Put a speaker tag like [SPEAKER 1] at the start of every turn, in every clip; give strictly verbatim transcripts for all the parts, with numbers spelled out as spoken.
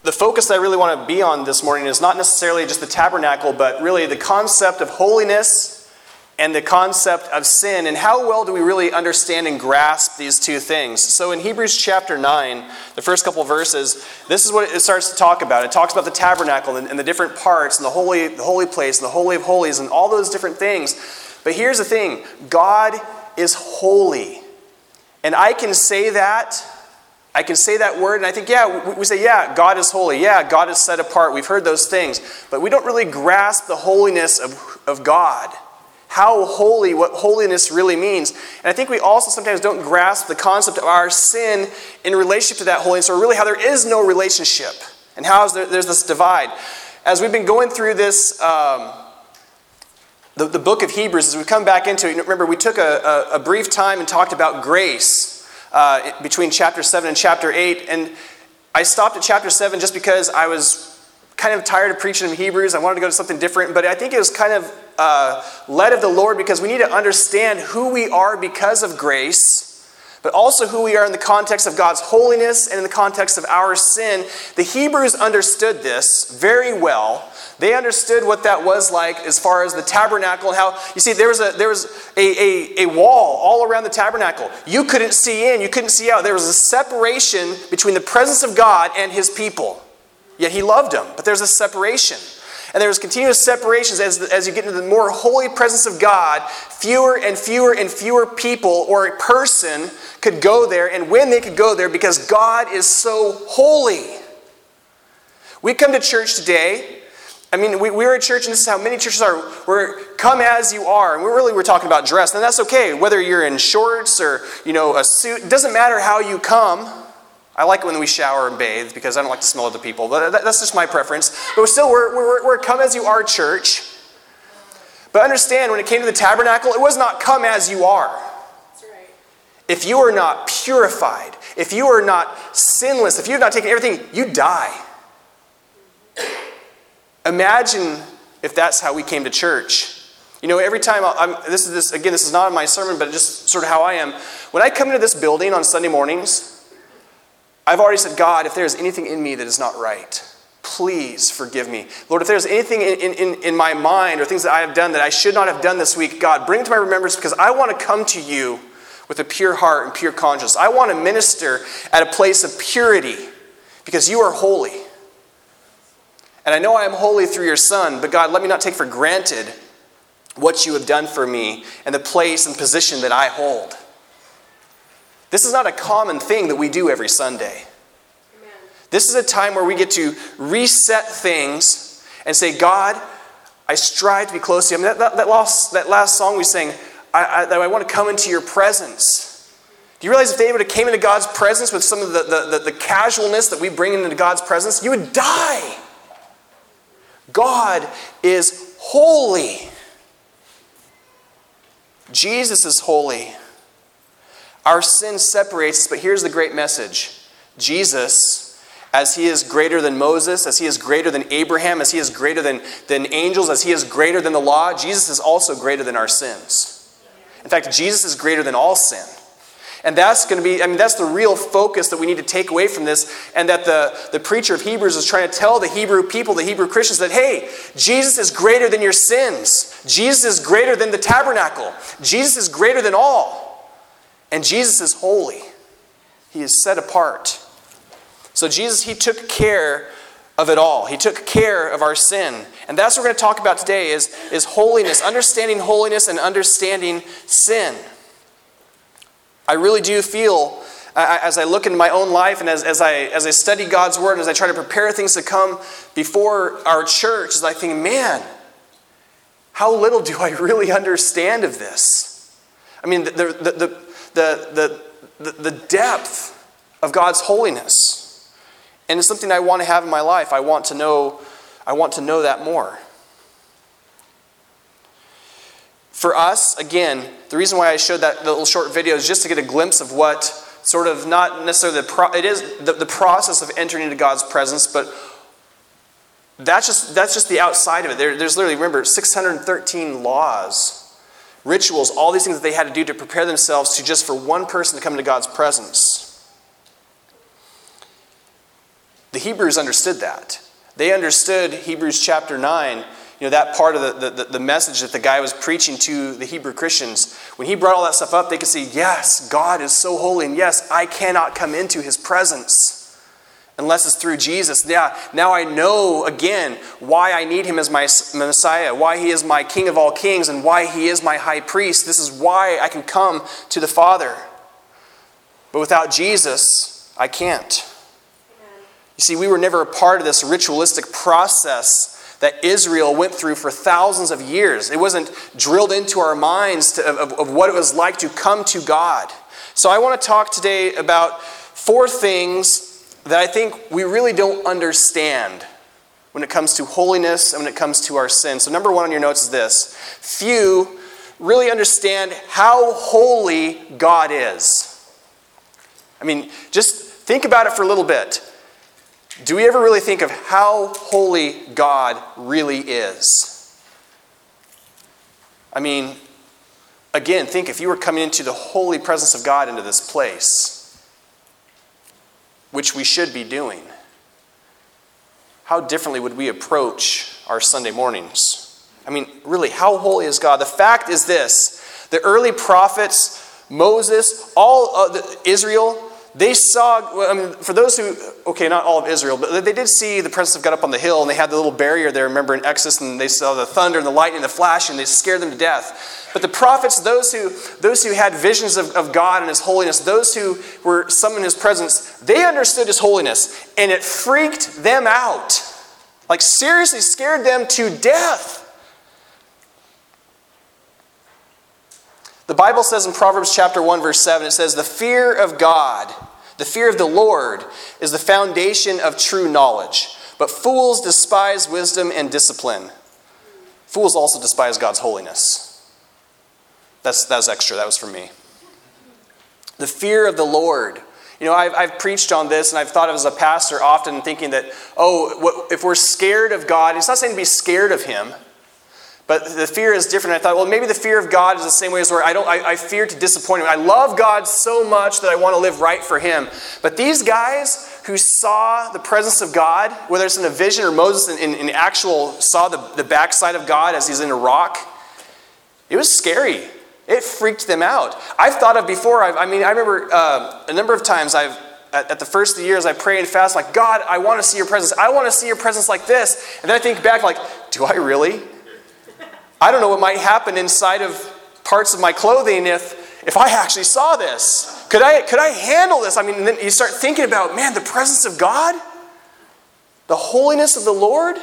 [SPEAKER 1] the focus that I really want to be on this morning is not necessarily just the tabernacle, but really the concept of holiness and the concept of sin, and how well do we really understand and grasp these two things. So in Hebrews chapter nine, the first couple verses, this is what it starts to talk about. It talks about the tabernacle and, and the different parts, and the holy, the holy place, and the holy of holies, and all those different things. But here's the thing, God is holy. And I can say that, I can say that word, and I think, yeah, we, we say, yeah, God is holy. Yeah, God is set apart. We've heard those things. But we don't really grasp the holiness of, of God. How holy, what holiness really means. And I think we also sometimes don't grasp the concept of our sin in relationship to that holiness, or really how there is no relationship, and how is there, there's this divide. As we've been going through this, um, the, the book of Hebrews, as we come back into it, remember we took a, a, a brief time and talked about grace uh, between chapter seven and chapter eight, and I stopped at chapter seven just because I was kind of tired of preaching in Hebrews. I wanted to go to something different, but I think it was kind of uh, led of the Lord, because we need to understand who we are because of grace, but also who we are in the context of God's holiness and in the context of our sin. The Hebrews understood this very well. They understood what that was like as far as the tabernacle, and how, you see, there was a there was a, a, a wall all around the tabernacle. You couldn't see in, you couldn't see out. There was a separation between the presence of God and his people. Yet he loved them, but there's a separation. And there's continuous separations as, as you get into the more holy presence of God. Fewer and fewer and fewer people or a person could go there, and when they could go there, because God is so holy. We come to church today. I mean, we, we're a church, and this is how many churches are. We're come as you are. And we're really, we're talking about dress. And that's okay. Whether you're in shorts or, you know, a suit. It doesn't matter how you come. I like it when we shower and bathe, because I don't like the smell of the people. But that's just my preference. But still, we're, we're, we're a come as you are church. But understand, when it came to the tabernacle, it was not come as you are. That's right. If you are not purified, if you are not sinless, if you have not taken everything, you die. Imagine if that's how we came to church. You know, every time, I'm, this is this again, this is not in my sermon, but just sort of how I am. When I come into this building on Sunday mornings, I've already said, God, if there's anything in me that is not right, please forgive me. Lord, if there's anything in, in, in my mind or things that I have done that I should not have done this week, God, bring it to my remembrance, because I want to come to you with a pure heart and pure conscience. I want to minister at a place of purity, because you are holy. And I know I am holy through your Son, but God, let me not take for granted what you have done for me and the place and position that I hold. This is not a common thing that we do every Sunday. Amen. This is a time where we get to reset things and say, God, I strive to be close to you. I mean, that, that, that, last, that last song we sang, I, I, that I want to come into your presence. Do you realize if David came into God's presence with some of the, the, the, the casualness that we bring into God's presence, you would die. God is holy. Jesus is holy. Our sin separates us, but here's the great message. Jesus, as he is greater than Moses, as he is greater than Abraham, as he is greater than, than angels, as he is greater than the law, Jesus is also greater than our sins. In fact, Jesus is greater than all sin. And that's going to be, I mean, that's the real focus that we need to take away from this, and that the, the preacher of Hebrews is trying to tell the Hebrew people, the Hebrew Christians, that, hey, Jesus is greater than your sins. Jesus is greater than the tabernacle. Jesus is greater than all. And Jesus is holy. He is set apart. So Jesus, he took care of it all. He took care of our sin. And that's what we're going to talk about today is, is holiness, understanding holiness and understanding sin. I really do feel, uh, as I look into my own life and as, as, I, as I study God's Word and as I try to prepare things to come before our church, as I think, man, how little do I really understand of this? I mean, the the the the the, the depth of God's holiness. And it's something I want to have in my life. I want to know, I want to know that more. For us, again, the reason why I showed that little short video is just to get a glimpse of what sort of, not necessarily the, pro- it is the, the process of entering into God's presence, but that's just that's just the outside of it. There, there's literally, remember, six hundred thirteen laws, rituals, all these things that they had to do to prepare themselves to just for one person to come into God's presence. The Hebrews understood that. They understood Hebrews chapter nine, you know, that part of the, the, the message that the guy was preaching to the Hebrew Christians. When he brought all that stuff up, they could see, yes, God is so holy, and yes, I cannot come into his presence unless it's through Jesus. Yeah, now I know again why I need him as my Messiah, why he is my King of all kings, and why he is my high priest. This is why I can come to the Father. But without Jesus, I can't. You see, we were never a part of this ritualistic process that Israel went through for thousands of years. It wasn't drilled into our minds to, of, of what it was like to come to God. So I want to talk today about four things that I think we really don't understand when it comes to holiness and when it comes to our sin. So number one on your notes is this. Few really understand how holy God is. I mean, just think about it for a little bit. Do we ever really think of how holy God really is? I mean, again, think if you were coming into the holy presence of God into this place, which we should be doing, how differently would we approach our Sunday mornings? I mean, really, how holy is God? The fact is this. The early prophets, Moses, all of the, Israel, they saw, I mean, for those who, okay, not all of Israel, but they did see the presence of God up on the hill, and they had the little barrier there, remember in Exodus, and they saw the thunder and the lightning and the flash, and they scared them to death. But the prophets, those who those who had visions of, of God and his holiness, those who were summoned in his presence, they understood his holiness, and it freaked them out. Like seriously scared them to death. The Bible says in Proverbs chapter one, verse seven, it says, the fear of God, the fear of the Lord, is the foundation of true knowledge. But fools despise wisdom and discipline. Fools also despise God's holiness. That's, that was extra. That was for me. The fear of the Lord. You know, I've, I've preached on this, and I've thought of as a pastor often thinking that, oh, what, if we're scared of God, it's not saying to be scared of him, but the fear is different. I thought, well, maybe the fear of God is the same way as where I don't. I, I fear to disappoint him. I love God so much that I want to live right for him. But these guys who saw the presence of God, whether it's in a vision or Moses in, in, in actual saw the, the backside of God as he's in a rock, it was scary. It freaked them out. I've thought of before. I've, I mean, I remember uh, a number of times I've at, at the first of the years I pray and fast like, God, I want to see your presence. I want to see your presence like this. And then I think back like, do I really? I don't know what might happen inside of parts of my clothing if, if I actually saw this. Could I, could I handle this? I mean, and then you start thinking about, man, the presence of God? The holiness of the Lord?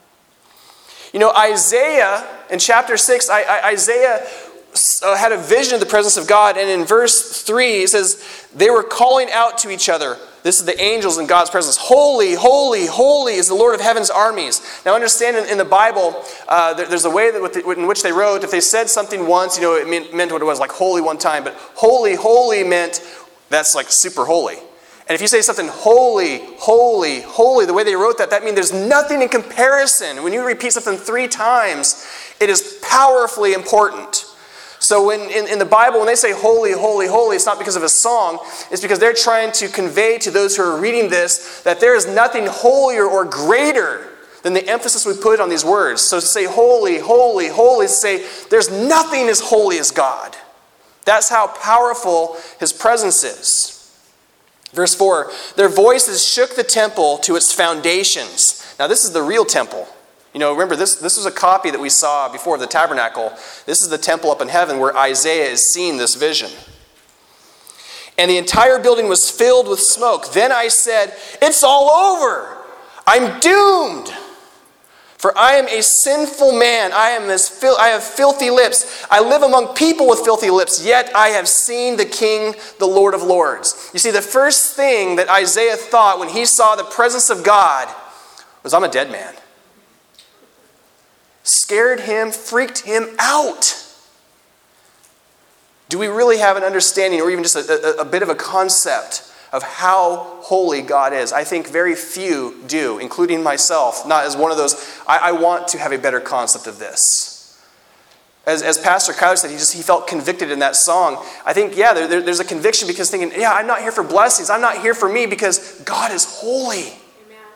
[SPEAKER 1] You know, Isaiah, in chapter six, I, I, Isaiah had a vision of the presence of God, and in verse three, it says, they were calling out to each other. This is the angels in God's presence. Holy, holy, holy is the Lord of heaven's armies. Now understand in, in the Bible, uh, there, there's a way that with the, in which they wrote, if they said something once, you know, it meant, meant what it was, like holy one time. But holy, holy meant that's like super holy. And if you say something holy, holy, holy, the way they wrote that, that means there's nothing in comparison. When you repeat something three times, it is powerfully important. So when in, in the Bible, when they say holy, holy, holy, it's not because of a song. It's because they're trying to convey to those who are reading this that there is nothing holier or greater than the emphasis we put on these words. So to say holy, holy, holy, is to say there's nothing as holy as God. That's how powerful his presence is. Verse four, their voices shook the temple to its foundations. Now this is the real temple. You know, remember, this, this was a copy that we saw before of the tabernacle. This is the temple up in heaven where Isaiah is seeing this vision. And the entire building was filled with smoke. Then I said, it's all over. I'm doomed. For I am a sinful man. I am as fil- I have filthy lips. I live among people with filthy lips. Yet I have seen the King, the Lord of Lords. You see, the first thing that Isaiah thought when he saw the presence of God was, I'm a dead man. Scared him, freaked him out. Do we really have an understanding or even just a, a, a bit of a concept of how holy God is? I think very few do, including myself, not as one of those, I, I want to have a better concept of this. As, as Pastor Kyler said, he just he felt convicted in that song. I think, yeah, there, there, there's a conviction because thinking, yeah, I'm not here for blessings. I'm not here for me because God is holy. Amen.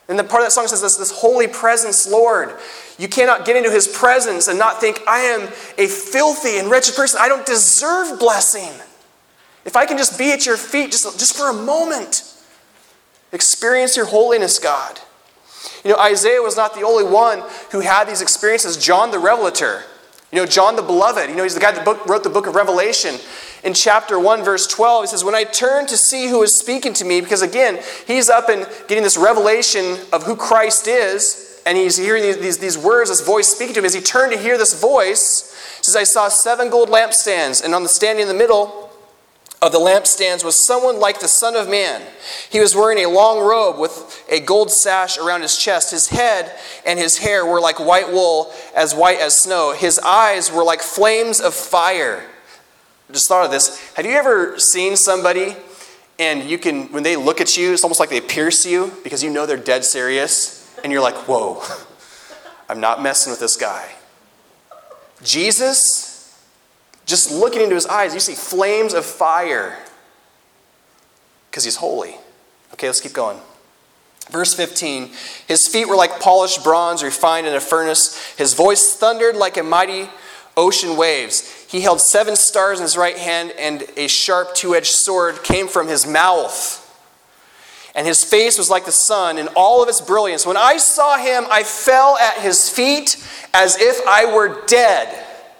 [SPEAKER 1] And the part of that song says this, this holy presence, Lord. You cannot get into his presence and not think, I am a filthy and wretched person. I don't deserve blessing. If I can just be at your feet just, just for a moment, experience your holiness, God. You know, Isaiah was not the only one who had these experiences. John the Revelator, you know, John the Beloved, you know, he's the guy that book, wrote the book of Revelation. In chapter one, verse twelve, he says, when I turned to see who was speaking to me, because again, he's up and getting this revelation of who Christ is, and he's hearing these, these, these words, this voice speaking to him. As he turned to hear this voice, he says, I saw seven gold lampstands, and on the standing in the middle of the lampstands was someone like the Son of Man. He was wearing a long robe with a gold sash around his chest. His head and his hair were like white wool, as white as snow. His eyes were like flames of fire. I just thought of this. Have you ever seen somebody and you can, when they look at you, it's almost like they pierce you because you know they're dead serious, and you're like, whoa, I'm not messing with this guy. Jesus, just looking into his eyes, you see flames of fire because he's holy. Okay, let's keep going. Verse fifteen, his feet were like polished bronze refined in a furnace. His voice thundered like a mighty ocean waves. He held seven stars in his right hand, and a sharp two-edged sword came from his mouth. And his face was like the sun in all of its brilliance. When I saw him, I fell at his feet as if I were dead.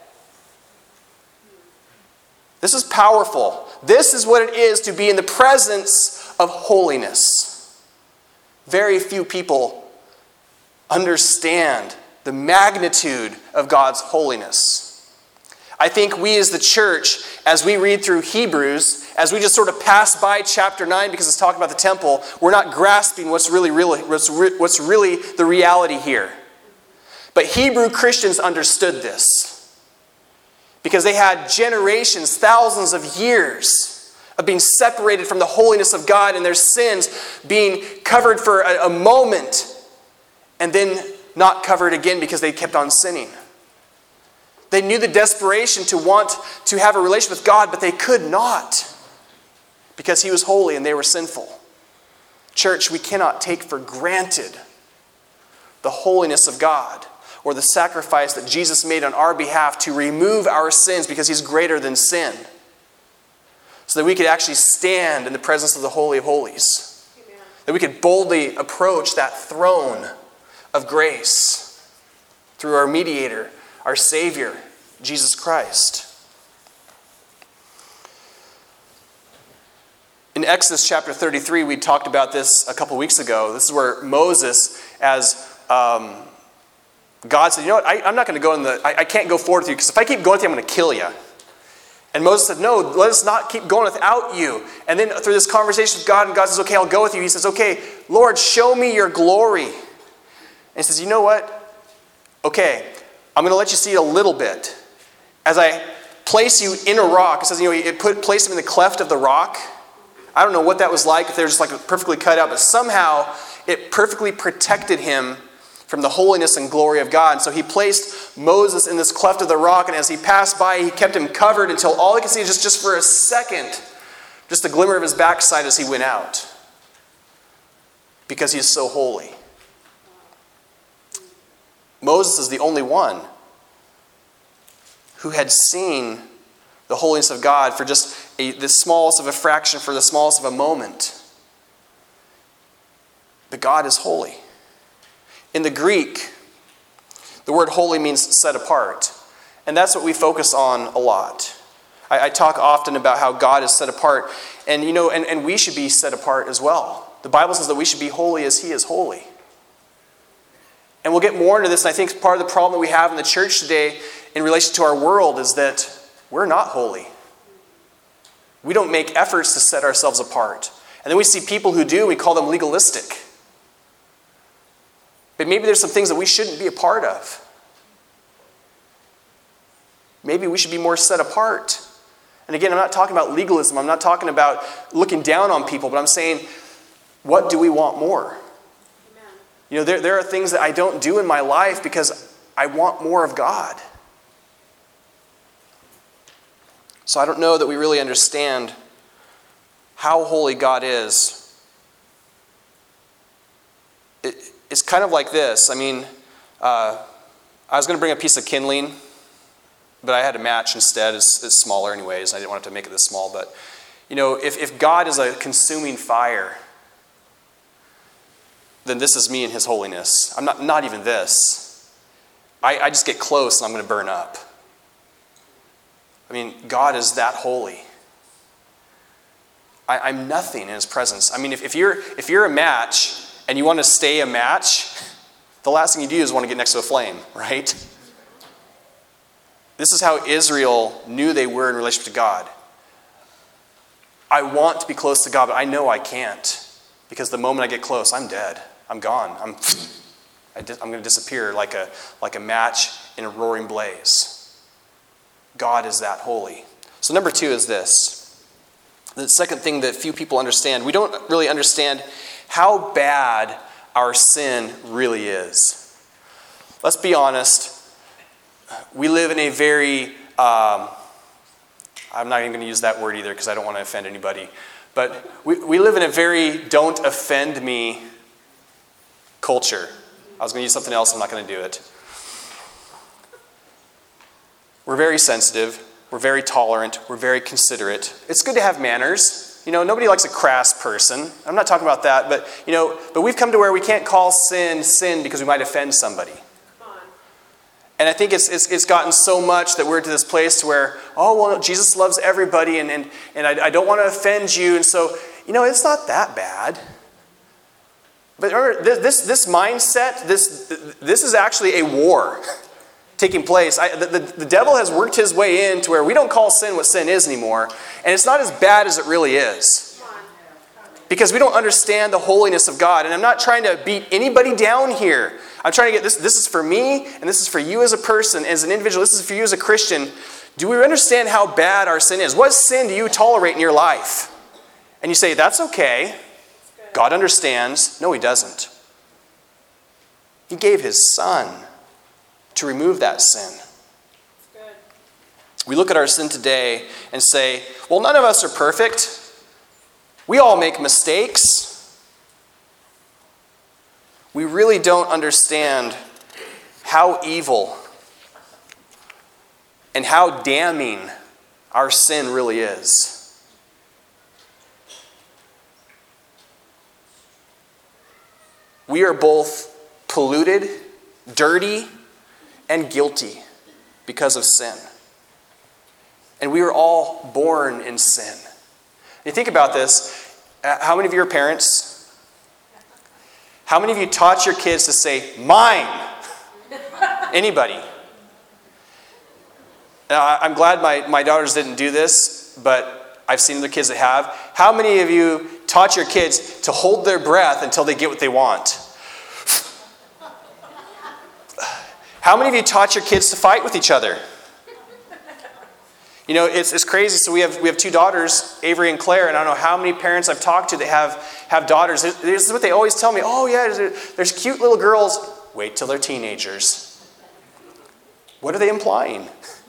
[SPEAKER 1] This is powerful. This is what it is to be in the presence of holiness. Very few people understand the magnitude of God's holiness. I think we as the church, as we read through Hebrews, as we just sort of pass by chapter nine because it's talking about the temple, we're not grasping what's really, really, what's, re- what's really the reality here. But Hebrew Christians understood this. Because they had generations, thousands of years of being separated from the holiness of God and their sins being covered for a, a moment and then not covered again because they kept on sinning. They knew the desperation to want to have a relationship with God, but they could not because he was holy and they were sinful. Church, we cannot take for granted the holiness of God, or the sacrifice that Jesus made on our behalf to remove our sins because he's greater than sin. So that we could actually stand in the presence of the Holy of Holies. Amen. That we could boldly approach that throne of grace through our mediator, our Savior, Jesus Christ. In Exodus chapter thirty-three, we talked about this a couple weeks ago. This is where Moses, as um, God said, you know what, I, I'm not going to go in the, I, I can't go forward with you because if I keep going with you, I'm going to kill you. And Moses said, no, let us not keep going without you. And then through this conversation with God, and God says, okay, I'll go with you. He says, okay, Lord, show me your glory. And he says, you know what? Okay, I'm going to let you see it a little bit. As I place you in a rock, it says, you know, it put placed him in the cleft of the rock. I don't know what that was like, if they were just like perfectly cut out, but somehow it perfectly protected him from the holiness and glory of God. And so he placed Moses in this cleft of the rock, and as he passed by, he kept him covered until all he could see just, just for a second, just a glimmer of his backside as he went out. Because he is so holy. Moses is the only one who had seen the holiness of God for just a, the smallest of a fraction, for the smallest of a moment. But God is holy. In the Greek, the word holy means set apart. And that's what we focus on a lot. I, I talk often about how God is set apart. And you know, and, and we should be set apart as well. The Bible says that we should be holy as he is holy. And we'll get more into this, and I think part of the problem that we have in the church today in relation to our world is that we're not holy. We don't make efforts to set ourselves apart. And then we see people who do, we call them legalistic. But maybe there's some things that we shouldn't be a part of. Maybe we should be more set apart. And again, I'm not talking about legalism. I'm not talking about looking down on people. But I'm saying, what do we want more? Amen. You know, there, there are things that I don't do in my life because I want more of God. So I don't know that we really understand how holy God is it, it's kind of like this. I mean, uh, I was going to bring a piece of kindling, but I had a match instead. It's, it's smaller anyways. I didn't want to make it this small. But, you know, if, if God is a consuming fire, then this is me and his holiness. I'm not, not even this. I, I just get close and I'm going to burn up. I mean, God is that holy. I, I'm nothing in his presence. I mean, if, if you're if you're a match and you want to stay a match, the last thing you do is want to get next to a flame, right? This is how Israel knew they were in relationship to God. I want to be close to God, but I know I can't. Because the moment I get close, I'm dead. I'm gone. I'm, I di- I'm going to disappear like a, like a match in a roaring blaze. God is that holy. So number two is this. The second thing that few people understand. We don't really understand how bad our sin really is. Let's be honest. We live in a very, um, I'm not even going to use that word either because I don't want to offend anybody. But we, we live in a very don't offend me culture. I was going to use something else. I'm not going to do it. We're very sensitive. We're very tolerant. We're very considerate. It's good to have manners. You know, nobody likes a crass person. I'm not talking about that, but you know, but we've come to where we can't call sin sin because we might offend somebody. And I think it's, it's it's gotten so much that we're to this place to where, oh, well, no, Jesus loves everybody, and and, and I, I don't want to offend you, and so, you know, it's not that bad. But remember, this this mindset, this this is actually a war taking place. I, the, the, the devil has worked his way in to where we don't call sin what sin is anymore, and it's not as bad as it really is. Because we don't understand the holiness of God. And I'm not trying to beat anybody down here. I'm trying to get this. This is for me, and this is for you as a person, as an individual. This is for you as a Christian. Do we understand how bad our sin is? What sin do you tolerate in your life? And you say, that's okay. God understands. No, he doesn't. He gave his son to remove that sin. We look at our sin today and say, well, none of us are perfect. We all make mistakes. We really don't understand how evil and how damning our sin really is. We are both polluted, dirty, and guilty because of sin. And we are all born in sin. You think about this, how many of you are parents? How many of you taught your kids to say, mine? Anybody? Now, I'm glad my, my daughters didn't do this, but I've seen other kids that have. How many of you taught your kids to hold their breath until they get what they want? How many of you taught your kids to fight with each other? You know, it's it's crazy. So we have we have two daughters, Avery and Claire, and I don't know how many parents I've talked to that have, have daughters. This is what they always tell me. Oh, yeah, there's, there's cute little girls. Wait till they're teenagers. What are they implying?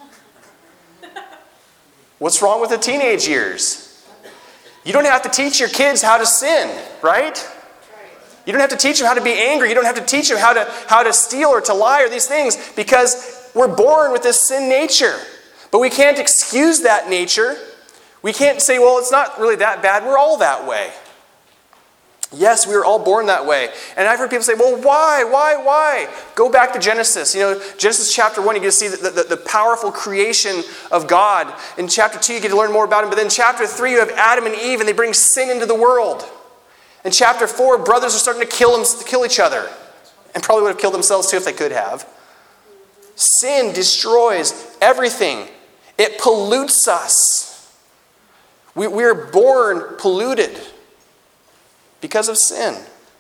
[SPEAKER 1] What's wrong with the teenage years? You don't have to teach your kids how to sin, right? You don't have to teach them how to be angry. You don't have to teach them how to how to steal or to lie or these things because we're born with this sin nature. But we can't excuse that nature. We can't say, well, it's not really that bad. We're all that way. Yes, we were all born that way. And I've heard people say, well, why, why, why? Go back to Genesis. You know, Genesis chapter one, you get to see the, the, the powerful creation of God. In chapter two, you get to learn more about him. But then in chapter three, you have Adam and Eve, and they bring sin into the world. In chapter four, brothers are starting to kill, them, kill each other. And probably would have killed themselves too if they could have. Sin destroys everything. It pollutes us. We, we are born polluted because of sin.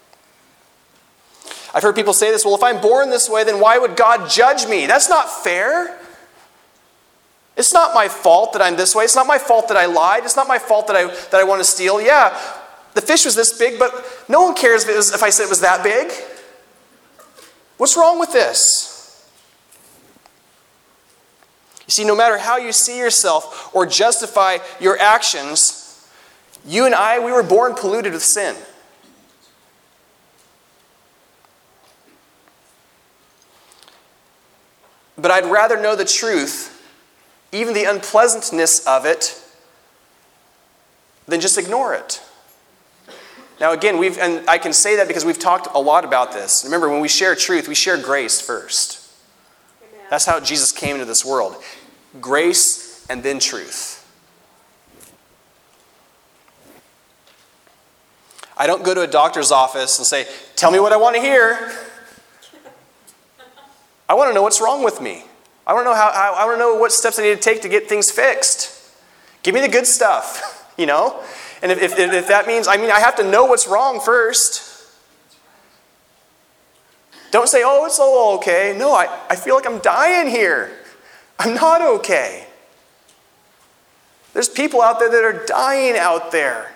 [SPEAKER 1] I've heard people say this, well, if I'm born this way, then why would God judge me? That's not fair. It's not my fault that I'm this way. It's not my fault that I lied. It's not my fault that I that I want to steal. Yeah, the fish was this big, but no one cares if, it was, if I said it was that big. What's wrong with this? You see, no matter how you see yourself or justify your actions, you and I, we were born polluted with sin. but I'd rather know the truth, even the unpleasantness of it, than just ignore it. Now again, we've and I can say that because we've talked a lot about this. Remember, when we share truth, we share grace first. Amen. That's how Jesus came into this world. Grace and then truth. I don't go to a doctor's office and say, tell me what I want to hear. I want to know what's wrong with me. I want to know how, how I want to know what steps I need to take to get things fixed. Give me the good stuff, you know? And if, if, if that means, I mean, I have to know what's wrong first. Don't say, oh, it's all okay. No, I, I feel like I'm dying here. I'm not okay. There's people out there that are dying out there.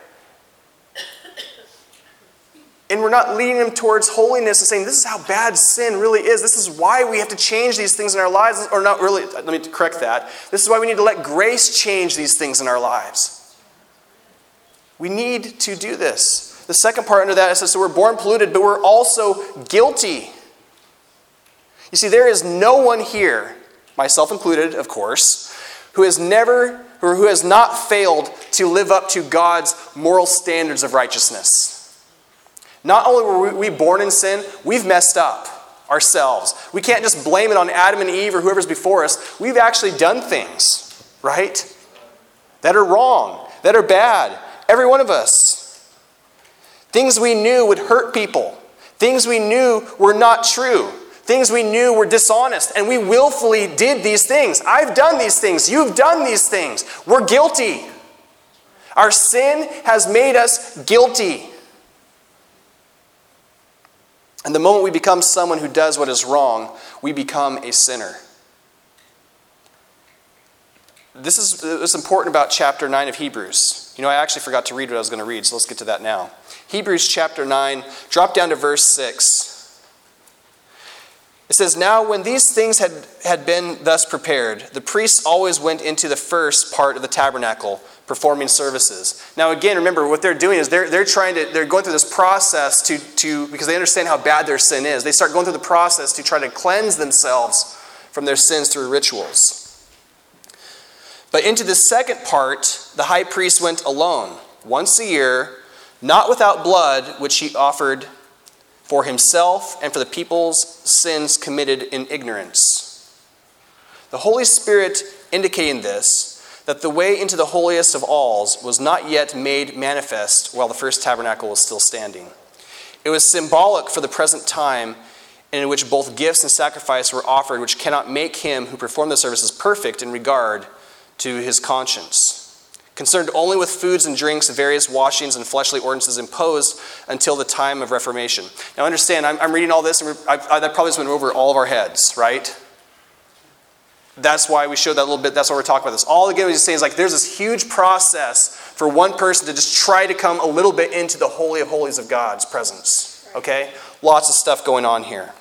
[SPEAKER 1] And we're not leading them towards holiness and saying, this is how bad sin really is. This is why we have to change these things in our lives. Or not really, let me correct that. This is why we need to let grace change these things in our lives. We need to do this. The second part under that, it says, so we're born polluted, but we're also guilty. You see, there is no one here, myself included, of course, who has never, or who has not failed to live up to God's moral standards of righteousness. Not only were we born in sin, we've messed up ourselves. We can't just blame it on Adam and Eve or whoever's before us. We've actually done things, right, that are wrong, that are bad. Every one of us. Things we knew would hurt people. Things we knew were not true. Things we knew were dishonest. And we willfully did these things. I've done these things. You've done these things. We're guilty. Our sin has made us guilty. And the moment we become someone who does what is wrong, we become a sinner. This is what's important about chapter nine of Hebrews. You know, I actually forgot to read what I was going to read, so let's get to that now. Hebrews chapter nine, drop down to verse six. It says, now when these things had, had been thus prepared, the priests always went into the first part of the tabernacle, performing services. Now again, remember, what they're doing is they're, they're trying to, they're going through this process to, to, because they understand how bad their sin is. They start going through the process to try to cleanse themselves from their sins through rituals. But into the second part, the high priest went alone, once a year, not without blood, which he offered for himself and for the people's sins committed in ignorance. The Holy Spirit indicating this, that the way into the holiest of alls was not yet made manifest while the first tabernacle was still standing. It was symbolic for the present time in which both gifts and sacrifice were offered, which cannot make him who performed the services perfect in regard to his conscience, concerned only with foods and drinks, various washings and fleshly ordinances imposed until the time of Reformation. Now understand, I'm, I'm reading all this, and I, I, that probably just went over all of our heads, right? That's why we showed that a little bit, that's why we're talking about this. All again, what he's saying is like there's this huge process for one person to just try to come a little bit into the Holy of Holies of God's presence, okay? Lots of stuff going on here.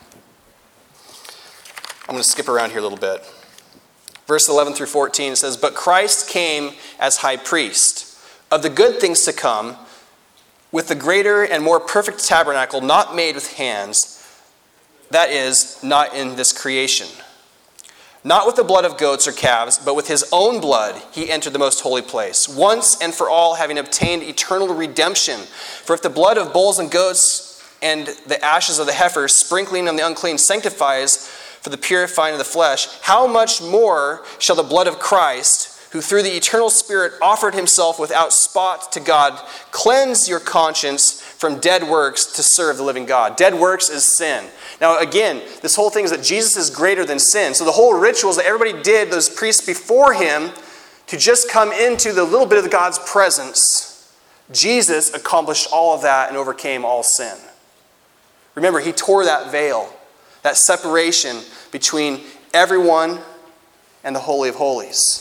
[SPEAKER 1] I'm going to skip around here a little bit. Verse eleven through fourteen, it says, but Christ came as high priest of the good things to come, with the greater and more perfect tabernacle not made with hands, that is, not in this creation. Not with the blood of goats or calves, but with his own blood he entered the most holy place, once and for all having obtained eternal redemption. For if the blood of bulls and goats and the ashes of the heifer sprinkling on the unclean sanctifies for the purifying of the flesh, how much more shall the blood of Christ, who through the eternal Spirit offered himself without spot to God, cleanse your conscience from dead works to serve the living God. Dead works is sin. Now again, this whole thing is that Jesus is greater than sin. So the whole rituals that everybody did, those priests before him, to just come into the little bit of God's presence, Jesus accomplished all of that and overcame all sin. Remember, he tore that veil, that separation between everyone and the Holy of Holies.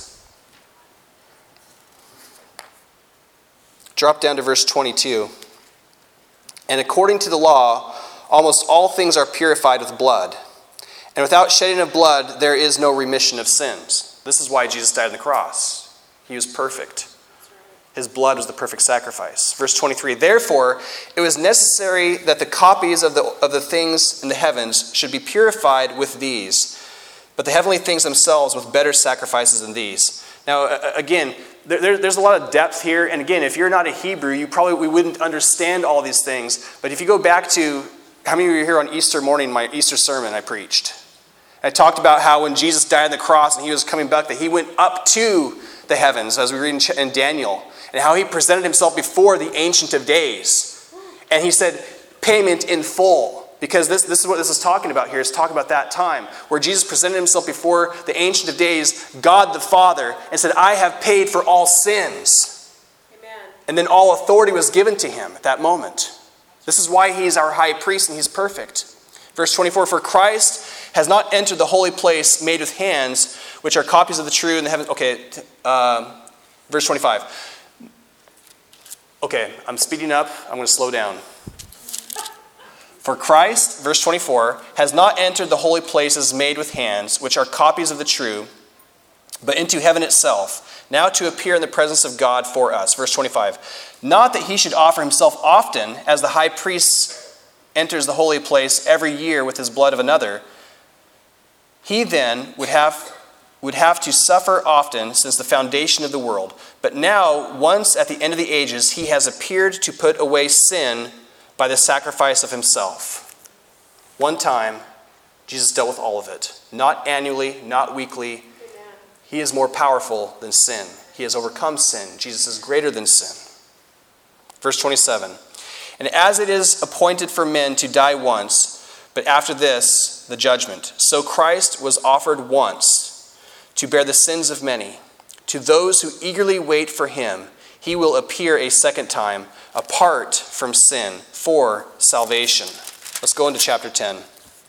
[SPEAKER 1] Drop down to verse twenty-two. And according to the law, almost all things are purified with blood. And without shedding of blood, there is no remission of sins. This is why Jesus died on the cross. He was perfect. His blood was the perfect sacrifice. Verse twenty-three, therefore, it was necessary that the copies of the, of the things in the heavens should be purified with these, but the heavenly things themselves with better sacrifices than these. Now, again, there, there's a lot of depth here. And again, if you're not a Hebrew, you probably we wouldn't understand all these things. But if you go back to, how many of you were here on Easter morning, my Easter sermon I preached? I talked about how when Jesus died on the cross and he was coming back, that he went up to the heavens, as we read in Daniel, and how he presented himself before the Ancient of Days. And he said, payment in full. Because this, this is what this is talking about here. It's talking about that time where Jesus presented himself before the Ancient of Days, God the Father, and said, I have paid for all sins. Amen. And then all authority was given to him at that moment. This is why he's our high priest and he's perfect. Verse twenty-four, for Christ has not entered the holy place made with hands, which are copies of the true in the heavens. Okay, uh, verse twenty-five. Okay, I'm speeding up. I'm going to slow down. For Christ, verse twenty-four, has not entered the holy places made with hands, which are copies of the true, but into heaven itself, now to appear in the presence of God for us. Verse twenty-five, not that he should offer himself often, as the high priest enters the holy place every year with his blood of another. He then would have, would have to suffer often since the foundation of the world. But now, once at the end of the ages, he has appeared to put away sin by the sacrifice of himself. One time, Jesus dealt with all of it. Not annually, not weekly. Amen. He is more powerful than sin. He has overcome sin. Jesus is greater than sin. Verse twenty-seven. And as it is appointed for men to die once, but after this, the judgment. So Christ was offered once to bear the sins of many. To those who eagerly wait for him, he will appear a second time, apart from sin, for salvation. Let's go into chapter ten.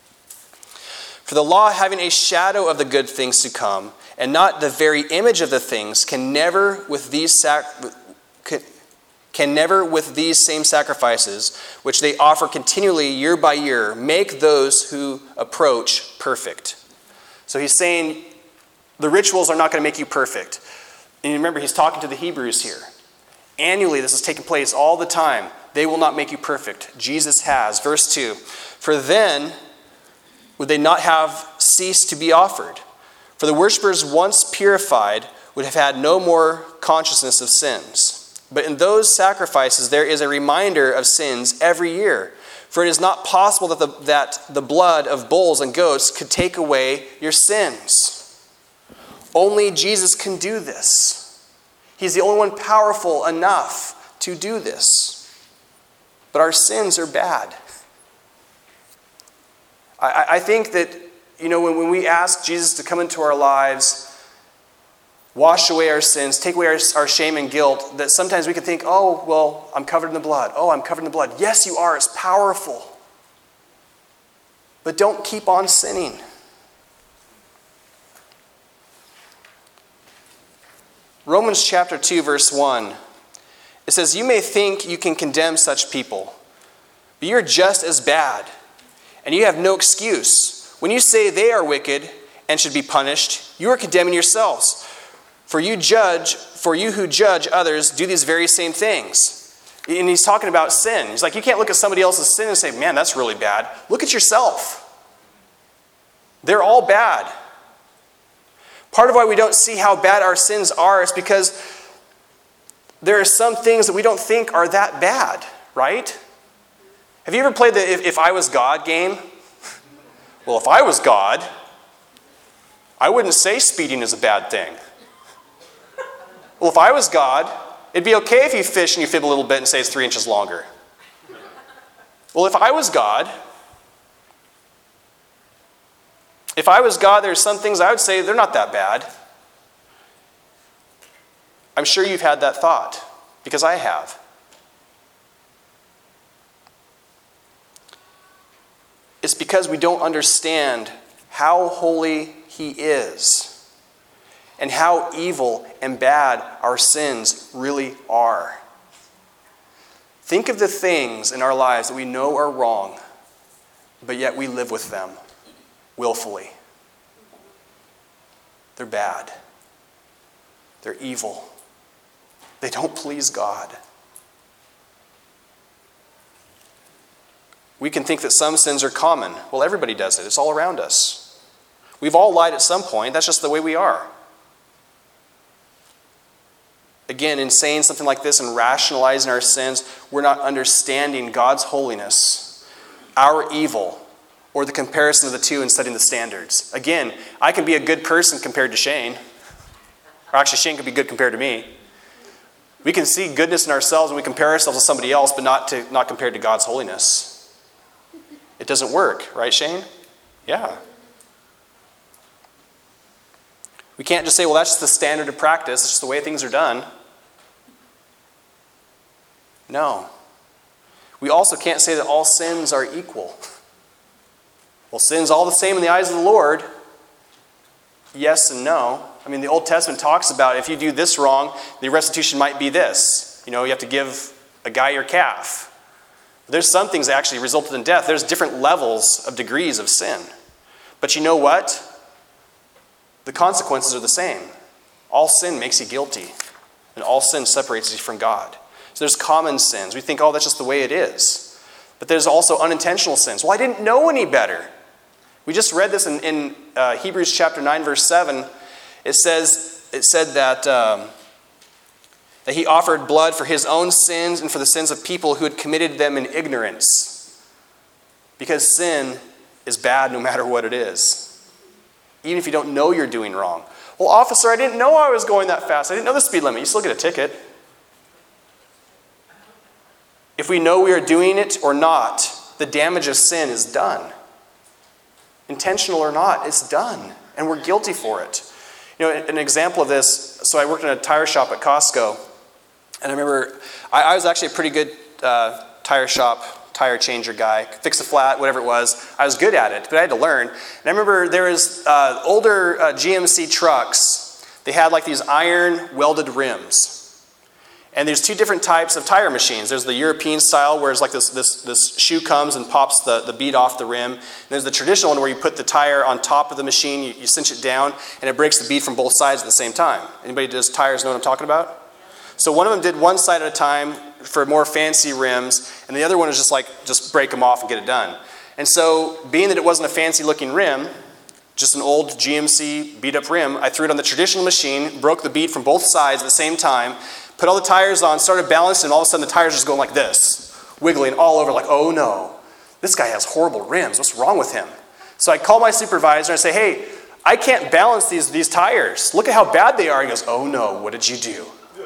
[SPEAKER 1] For the law, having a shadow of the good things to come, and not the very image of the things, can never with these sac- can never with these same sacrifices, which they offer continually year by year, make those who approach perfect. So he's saying the rituals are not going to make you perfect. And remember, he's talking to the Hebrews here. Annually, this is taking place all the time. They will not make you perfect. Jesus has. Verse two, for then would they not have ceased to be offered? For the worshippers once purified would have had no more consciousness of sins. But in those sacrifices there is a reminder of sins every year. For it is not possible that the, that the blood of bulls and goats could take away your sins. Only Jesus can do this. He's the only one powerful enough to do this. But our sins are bad. I, I think that, you know, when, when we ask Jesus to come into our lives, wash away our sins, take away our, our shame and guilt, that sometimes we can think, oh, well, I'm covered in the blood. Oh, I'm covered in the blood. Yes, you are. It's powerful. But don't keep on sinning. Romans chapter two, verse one. It says, you may think you can condemn such people, but you're just as bad, and you have no excuse. When you say they are wicked and should be punished, you are condemning yourselves. For you judge, for you who judge others do these very same things. And he's talking about sin. He's like, you can't look at somebody else's sin and say, man, that's really bad. Look at yourself. They're all bad. Part of why we don't see how bad our sins are is because there are some things that we don't think are that bad, right? Have you ever played the if, if I was God game? Well, if I was God, I wouldn't say speeding is a bad thing. Well, if I was God, it'd be okay if you fish and you fib a little bit and say it's three inches longer. Well, if I was God, if I was God, there's some things I would say they're not that bad. I'm sure you've had that thought, because I have. It's because we don't understand how holy he is and how evil and bad our sins really are. Think of the things in our lives that we know are wrong, but yet we live with them willfully. They're bad. They're evil. They don't please God. We can think that some sins are common. Well, everybody does it. It's all around us. We've all lied at some point. That's just the way we are. Again, in saying something like this and rationalizing our sins, we're not understanding God's holiness, our evil, or the comparison of the two and setting the standards. Again, I can be a good person compared to Shane. Or actually, Shane can be good compared to me. We can see goodness in ourselves when we compare ourselves to somebody else, but not to not compared to God's holiness. It doesn't work, right, Shane? Yeah. We can't just say, well, that's just the standard of practice. It's just the way things are done. No. We also can't say that all sins are equal. Well, sin's all the same in the eyes of the Lord. Yes and no. I mean, the Old Testament talks about if you do this wrong, the restitution might be this. You know, you have to give a guy your calf. There's some things that actually resulted in death. There's different levels of degrees of sin. But you know what? The consequences are the same. All sin makes you guilty, and all sin separates you from God. So there's common sins. We think, oh, that's just the way it is. But there's also unintentional sins. Well, I didn't know any better. We just read this in, in uh, Hebrews chapter nine, verse seven. It says, it said that, um, that he offered blood for his own sins and for the sins of people who had committed them in ignorance. Because sin is bad no matter what it is. Even if you don't know you're doing wrong. Well, officer, I didn't know I was going that fast. I didn't know the speed limit. You still get a ticket. If we know we are doing it or not, the damage of sin is done. Intentional or not, it's done. And we're guilty for it. You know, an example of this, so I worked in a tire shop at Costco. And I remember, I, I was actually a pretty good uh, tire shop, tire changer guy. Fix a flat, whatever it was. I was good at it, but I had to learn. And I remember there was uh, older uh, G M C trucks. They had like these iron welded rims. And there's two different types of tire machines. There's the European style, where it's like this, this, this shoe comes and pops the, the bead off the rim. And there's the traditional one where you put the tire on top of the machine, you, you cinch it down, and it breaks the bead from both sides at the same time. Anybody who does tires know what I'm talking about? So one of them did one side at a time for more fancy rims, and the other one was just like, just break them off and get it done. And so, being that it wasn't a fancy looking rim, just an old G M C beat up rim, I threw it on the traditional machine, broke the bead from both sides at the same time, put all the tires on, started balancing, and all of a sudden the tires just going like this, wiggling all over like, oh no, this guy has horrible rims. What's wrong with him? So I call my supervisor and I say, hey, I can't balance these, these tires. Look at how bad they are. He goes, oh no, what did you do?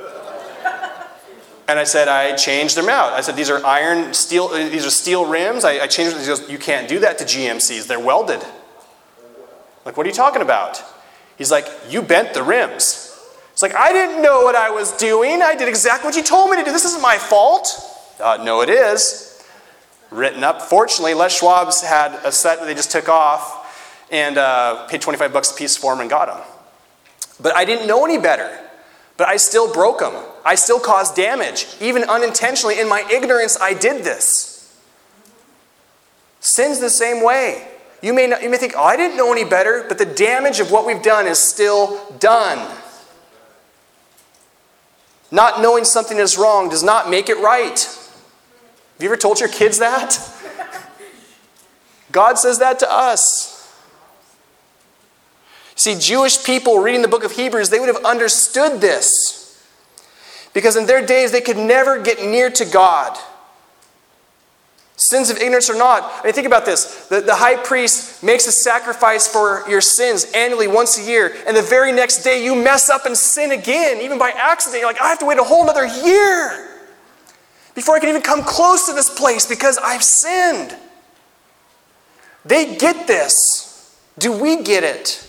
[SPEAKER 1] And I said, I changed them out. I said, these are iron, steel, these are steel rims. I, I changed them. He goes, you can't do that to G M Cs. They're welded. Like, what are you talking about? He's like, you bent the rims. It's like, I didn't know what I was doing. I did exactly what you told me to do. This isn't my fault. Uh, no, it is. Written up. Fortunately, Les Schwab's had a set that they just took off and uh, paid twenty-five bucks a piece for them and got them. But I didn't know any better. But I still broke them. I still caused damage. Even unintentionally, in my ignorance, I did this. Sin's the same way. You may, not, you may think, oh, I didn't know any better, but the damage of what we've done is still done. Not knowing something is wrong does not make it right. Have you ever told your kids that? God says that to us. See, Jewish people reading the book of Hebrews, they would have understood this. Because in their days, they could never get near to God. Sins of ignorance or not. I mean, think about this. The, the high priest makes a sacrifice for your sins annually once a year. And the very next day, you mess up and sin again, even by accident. You're like, I have to wait a whole other year before I can even come close to this place because I've sinned. They get this. Do we get it?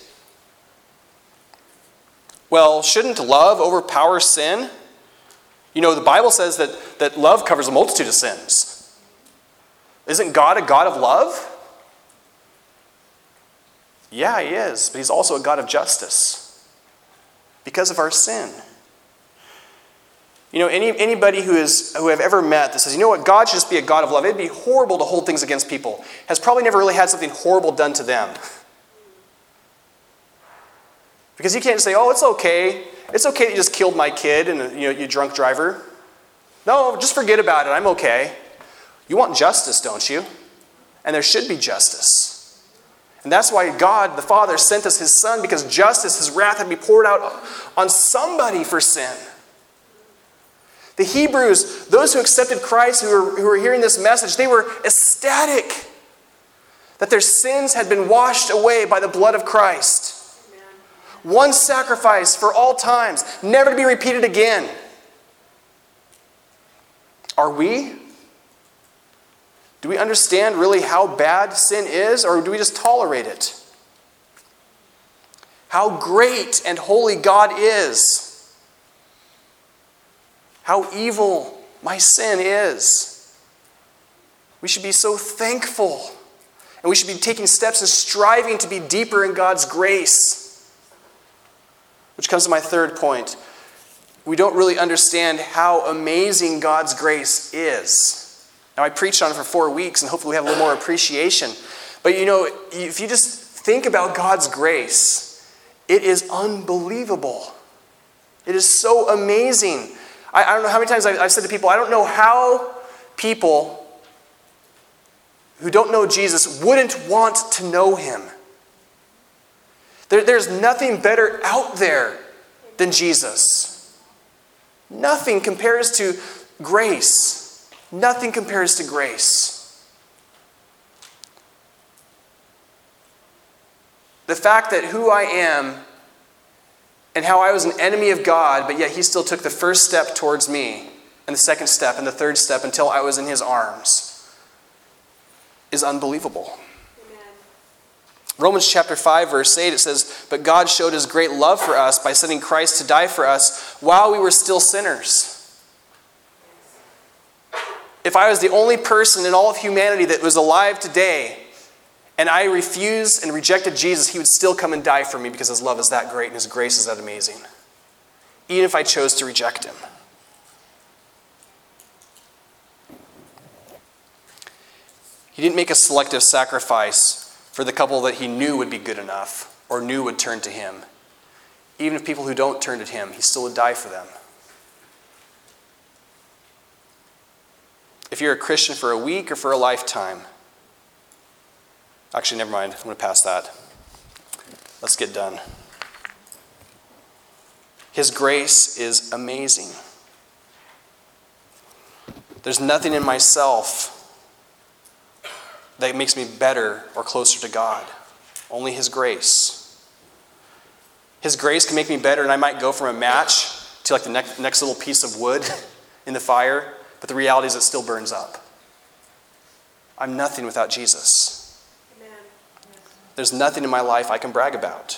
[SPEAKER 1] Well, shouldn't love overpower sin? You know, the Bible says that, that love covers a multitude of sins. Isn't God a God of love? Yeah, he is, but he's also a God of justice because of our sin. You know, any, anybody who is who I've ever met that says, you know what, God should just be a God of love. It'd be horrible to hold things against people. Has probably never really had something horrible done to them. Because you can't say, oh, it's okay. It's okay that you just killed my kid and you know, you drunk driver. No, just forget about it. I'm okay. You want justice, don't you? And there should be justice. And that's why God, the Father, sent us his Son, because justice, his wrath, had to be poured out on somebody for sin. The Hebrews, those who accepted Christ, who were, who were hearing this message, they were ecstatic that their sins had been washed away by the blood of Christ. Amen. One sacrifice for all times, never to be repeated again. Are we? Do we understand really how bad sin is, or do we just tolerate it? How great and holy God is. How evil my sin is. We should be so thankful. And we should be taking steps and striving to be deeper in God's grace. Which comes to my third point. We don't really understand how amazing God's grace is. Now, I preached on it for four weeks, and hopefully we have a little more appreciation. But you know, if you just think about God's grace, it is unbelievable. It is so amazing. I, I don't know how many times I've, I've said to people, I don't know how people who don't know Jesus wouldn't want to know him. There, there's nothing better out there than Jesus. Nothing compares to grace. Nothing compares to grace. The fact that who I am and how I was an enemy of God, but yet he still took the first step towards me, and the second step, and the third step, until I was in his arms, is unbelievable. Amen. Romans chapter five, verse eight, it says, "But God showed his great love for us by sending Christ to die for us while we were still sinners." If I was the only person in all of humanity that was alive today, and I refused and rejected Jesus, he would still come and die for me because his love is that great and his grace is that amazing. Even if I chose to reject him. He didn't make a selective sacrifice for the couple that he knew would be good enough or knew would turn to him. Even if people who don't turn to him, he still would die for them. If you're a Christian for a week or for a lifetime, actually, never mind. I'm going to pass that. Let's get done. His grace is amazing. There's nothing in myself that makes me better or closer to God. Only his grace. His grace can make me better, and I might go from a match to like the next, next little piece of wood in the fire, but the reality is it still burns up. I'm nothing without Jesus. Amen. There's nothing in my life I can brag about.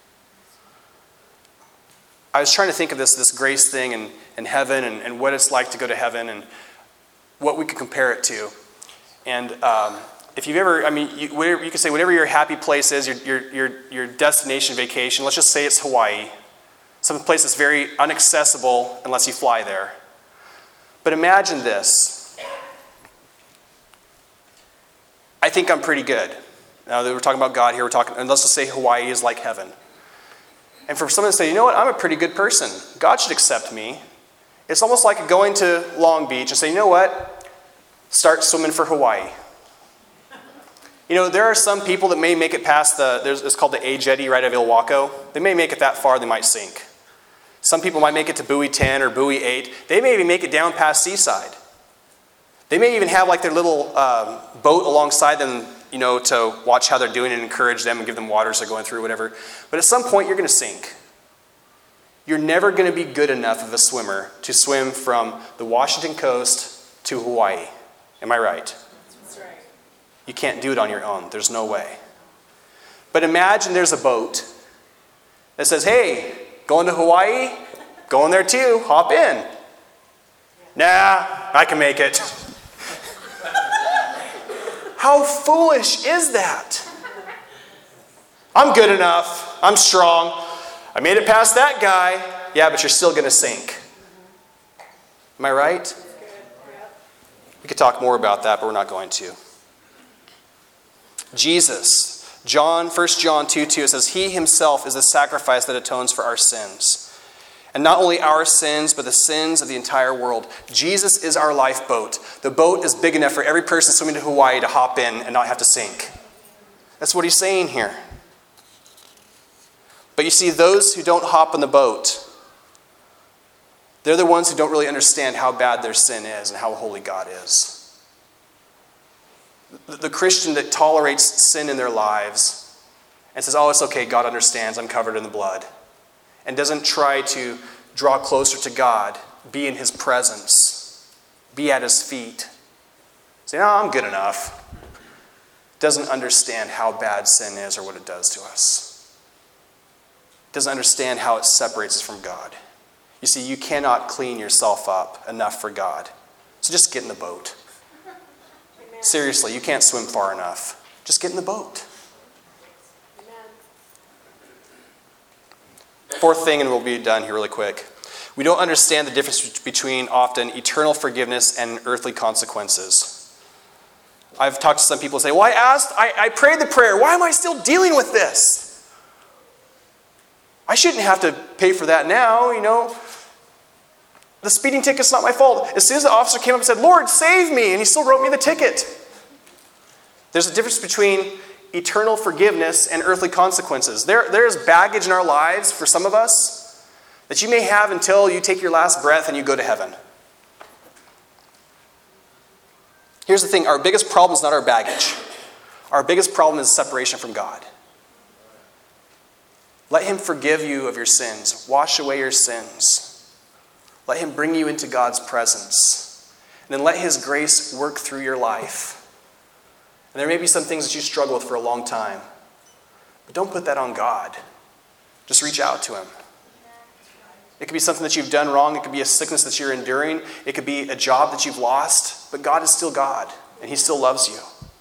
[SPEAKER 1] I was trying to think of this, this grace thing and, and heaven and, and what it's like to go to heaven and what we could compare it to. And um, if you've ever, I mean, you, whatever, you can say whatever your happy place is, your, your, your, your destination vacation, let's just say it's Hawaii. Some place that's very inaccessible unless you fly there. But imagine this. I think I'm pretty good. Now that we're talking about God here, we're talking, and let's just say Hawaii is like heaven. And for someone to say, you know what, I'm a pretty good person. God should accept me. It's almost like going to Long Beach and say, you know what, start swimming for Hawaii. You know, there are some people that may make it past the, there's, it's called the A Jetty right of Ilwaco. They may make it that far, they might sink. Some people might make it to buoy ten or buoy eight. They may even make it down past Seaside. They may even have like their little um, boat alongside them, you know, to watch how they're doing and encourage them and give them water as they're going through whatever. But at some point, you're going to sink. You're never going to be good enough of a swimmer to swim from the Washington coast to Hawaii. Am I right? That's right. You can't do it on your own. There's no way. But imagine there's a boat that says, hey, going to Hawaii? Going there too. Hop in. Nah, I can make it. How foolish is that? I'm good enough. I'm strong. I made it past that guy. Yeah, but you're still going to sink. Am I right? We could talk more about that, but we're not going to. Jesus, John, First John two two, it says, he himself is the sacrifice that atones for our sins. And not only our sins, but the sins of the entire world. Jesus is our lifeboat. The boat is big enough for every person swimming to Hawaii to hop in and not have to sink. That's what he's saying here. But you see, those who don't hop on the boat, they're the ones who don't really understand how bad their sin is and how holy God is. The Christian that tolerates sin in their lives and says, oh, it's okay, God understands, I'm covered in the blood, and doesn't try to draw closer to God, be in his presence, be at his feet, say, no, I'm good enough, doesn't understand how bad sin is or what it does to us. Doesn't understand how it separates us from God. You see, you cannot clean yourself up enough for God. So just get in the boat. Amen. Seriously, you can't swim far enough. Just get in the boat. Amen. Fourth thing, and we'll be done here really quick. We don't understand the difference between often eternal forgiveness and earthly consequences. I've talked to some people who say, well, I asked, I, I prayed the prayer. Why am I still dealing with this? I shouldn't have to pay for that now, you know. The speeding ticket's not my fault. As soon as the officer came up and said, Lord, save me, and he still wrote me the ticket. There's a difference between eternal forgiveness and earthly consequences. There, there is baggage in our lives for some of us that you may have until you take your last breath and you go to heaven. Here's the thing, our biggest problem is not our baggage. Our biggest problem is separation from God. Let him forgive you of your sins. Wash away your sins. Let him bring you into God's presence. And then let his grace work through your life. And there may be some things that you struggle with for a long time. But don't put that on God. Just reach out to him. It could be something that you've done wrong. It could be a sickness that you're enduring. It could be a job that you've lost. But God is still God. And he still loves you.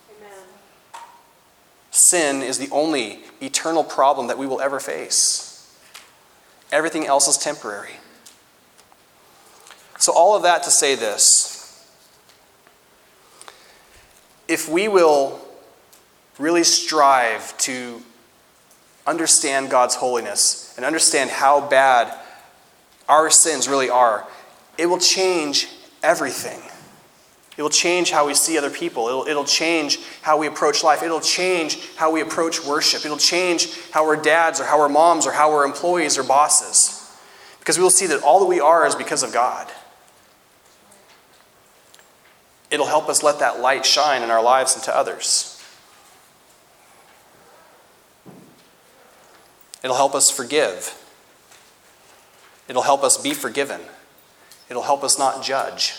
[SPEAKER 1] Sin is the only eternal problem that we will ever face. Everything else is temporary. So all of that to say this. If we will really strive to understand God's holiness and understand how bad our sins really are, it will change everything. It will change how we see other people. It'll, it'll change how we approach life. It'll change how we approach worship. It'll change how we're dads or how we're moms or how we're employees or bosses. Because we will see that all that we are is because of God. It'll help us let that light shine in our lives and to others. It'll help us forgive. It'll help us be forgiven. It'll help us not judge.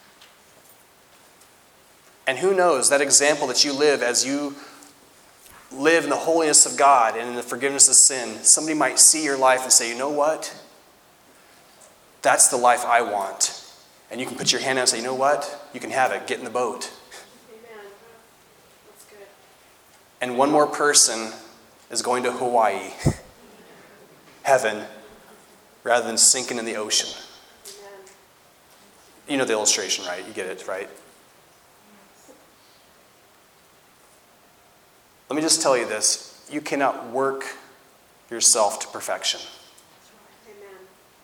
[SPEAKER 1] And who knows, that example that you live as you live in the holiness of God and in the forgiveness of sin, somebody might see your life and say, you know what? That's the life I want. And you can put your hand out and say, you know what? You can have it. Get in the boat.
[SPEAKER 2] Amen. That's good.
[SPEAKER 1] And one more person is going to Hawaii, heaven, rather than sinking in the ocean.
[SPEAKER 2] Amen.
[SPEAKER 1] You know the illustration, right? You get it, right? Let me just tell you this. You cannot work yourself to perfection.
[SPEAKER 2] Amen.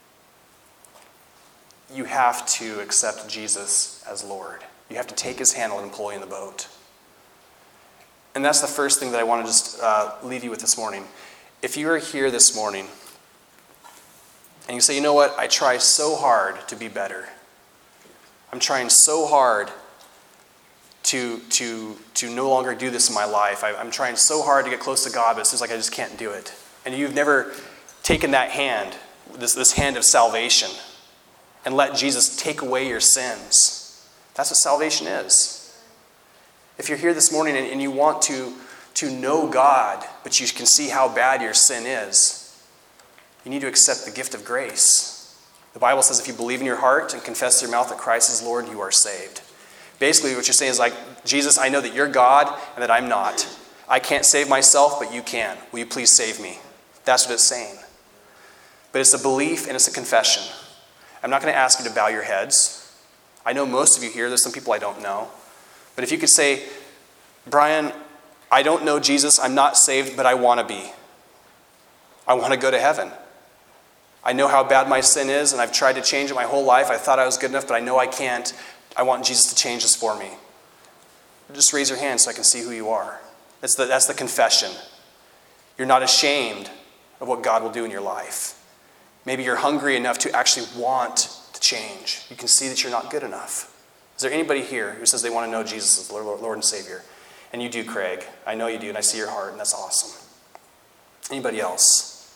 [SPEAKER 1] You have to accept Jesus as Lord. You have to take his hand and pull you in the boat. And that's the first thing that I want to just uh, leave you with this morning. If you are here this morning and you say, you know what, I try so hard to be better. I'm trying so hard to, to, to no longer do this in my life. I, I'm trying so hard to get close to God, but it seems like I just can't do it. And you've never taken that hand, this, this hand of salvation, and let Jesus take away your sins. That's what salvation is. If you're here this morning and, and you want to, to know God, but you can see how bad your sin is, you need to accept the gift of grace. The Bible says if you believe in your heart and confess with your mouth that Christ is Lord, you are saved. Basically, what you're saying is like, Jesus, I know that you're God and that I'm not. I can't save myself, but you can. Will you please save me? That's what it's saying. But it's a belief and it's a confession. I'm not going to ask you to bow your heads. I know most of you here, there's some people I don't know. But if you could say, Brian, I don't know Jesus, I'm not saved, but I want to be. I want to go to heaven. I know how bad my sin is, and I've tried to change it my whole life. I thought I was good enough, but I know I can't. I want Jesus to change this for me. Just raise your hand so I can see who you are. That's the, that's the confession. You're not ashamed of what God will do in your life. Maybe you're hungry enough to actually want to change. You can see that you're not good enough. Is there anybody here who says they want to know Jesus as Lord, Lord and Savior? And you do, Craig. I know you do, and I see your heart, and that's awesome. Anybody else?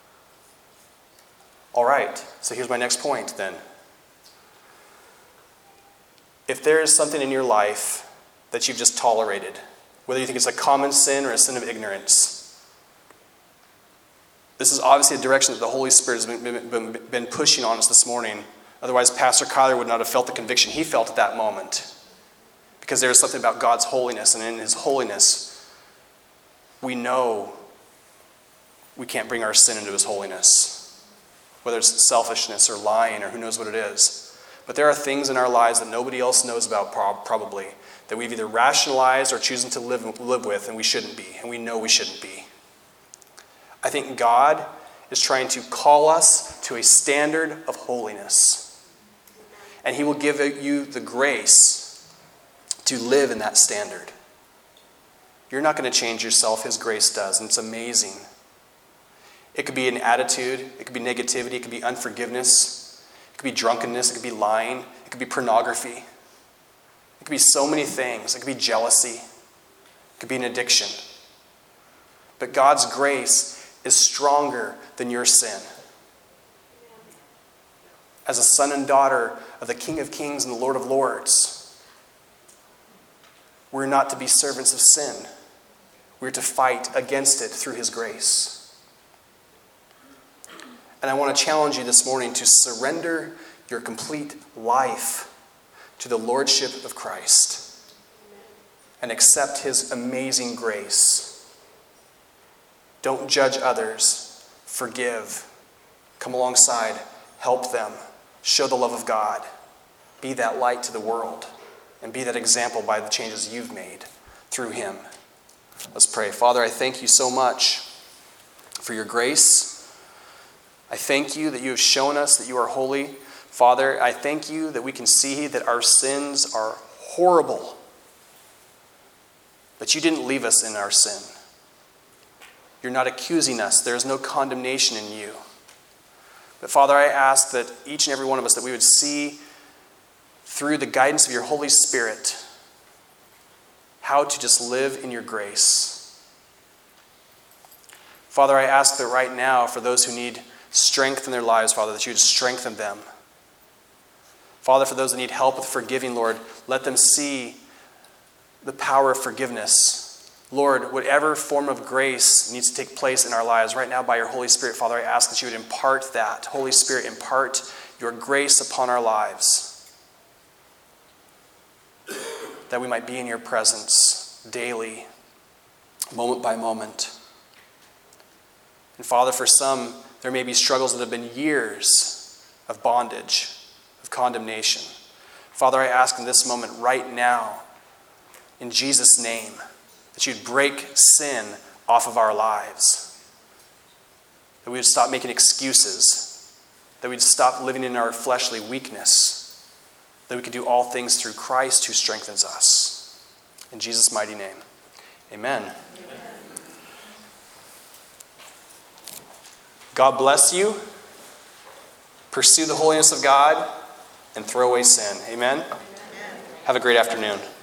[SPEAKER 1] All right, so here's my next point then. If there is something in your life that you've just tolerated, whether you think it's a common sin or a sin of ignorance, this is obviously a direction that the Holy Spirit has been, been, been pushing on us this morning. Otherwise, Pastor Kyler would not have felt the conviction he felt at that moment. Because there is something about God's holiness, and in his holiness, we know we can't bring our sin into his holiness. Whether it's selfishness or lying or who knows what it is. But there are things in our lives that nobody else knows about probably, that we've either rationalized or chosen to live, live with, and we shouldn't be, and we know we shouldn't be. I think God is trying to call us to a standard of holiness. And he will give you the grace to live in that standard. You're not going to change yourself. His grace does, and it's amazing. It could be an attitude. It could be negativity. It could be unforgiveness. It could be drunkenness. It could be lying. It could be pornography. It could be so many things. It could be jealousy. It could be an addiction. But God's grace is stronger than your sin. As a son and daughter of the King of Kings and the Lord of Lords, we're not to be servants of sin. We're to fight against it through his grace. And I want to challenge you this morning to surrender your complete life to the lordship of Christ and accept his amazing grace. Don't judge others. Forgive. Come alongside. Help them. Show the love of God. Be that light to the world. And be that example by the changes you've made through him. Let's pray. Father, I thank you so much for your grace. I thank you that you have shown us that you are holy. Father, I thank you that we can see that our sins are horrible. But you didn't leave us in our sin. You're not accusing us. There is no condemnation in you. But Father, I ask that each and every one of us, that we would see through the guidance of your Holy Spirit how to just live in your grace. Father, I ask that right now for those who need strength in their lives, Father, that you would strengthen them. Father, for those that need help with forgiving, Lord, let them see the power of forgiveness. Lord, whatever form of grace needs to take place in our lives right now by your Holy Spirit, Father, I ask that you would impart that. Holy Spirit, impart your grace upon our lives, that we might be in your presence daily, moment by moment. And Father, for some, there may be struggles that have been years of bondage, of condemnation. Father, I ask in this moment right now, in Jesus' name, that you'd break sin off of our lives. That we would stop making excuses. That we'd stop living in our fleshly weakness. That we could do all things through Christ who strengthens us. In Jesus' mighty name, amen. Amen. God bless you. Pursue the holiness of God and throw away sin. Amen? Amen. Have a great afternoon.